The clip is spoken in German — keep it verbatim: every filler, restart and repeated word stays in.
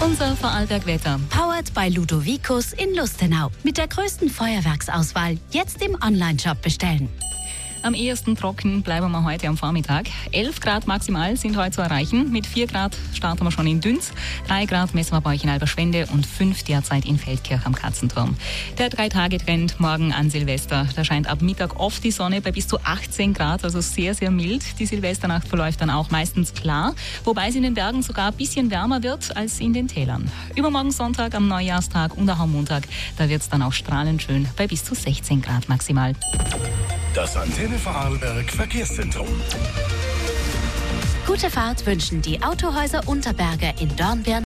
Unser Vorarlberg-Wetter. Powered by Ludovicus in Lustenau. Mit der größten Feuerwerksauswahl jetzt im Onlineshop bestellen. Am ehesten trocken bleiben wir heute am Vormittag. elf Grad maximal sind heute zu erreichen. Mit vier Grad starten wir schon in Dünz. drei Grad messen wir bei euch in Alberschwende und fünf derzeit in Feldkirch am Katzenturm. Der Drei-Tage-Trend morgen an Silvester. Da scheint ab Mittag oft die Sonne bei bis zu achtzehn Grad, also sehr, sehr mild. Die Silvesternacht verläuft dann auch meistens klar, wobei es in den Bergen sogar ein bisschen wärmer wird als in den Tälern. Übermorgen Sonntag am Neujahrstag und auch am Montag, da wird es dann auch strahlend schön bei bis zu sechzehn Grad maximal. Das Antenne Vorarlberg Verkehrszentrum. Gute Fahrt wünschen die Autohäuser Unterberger in Dornbirn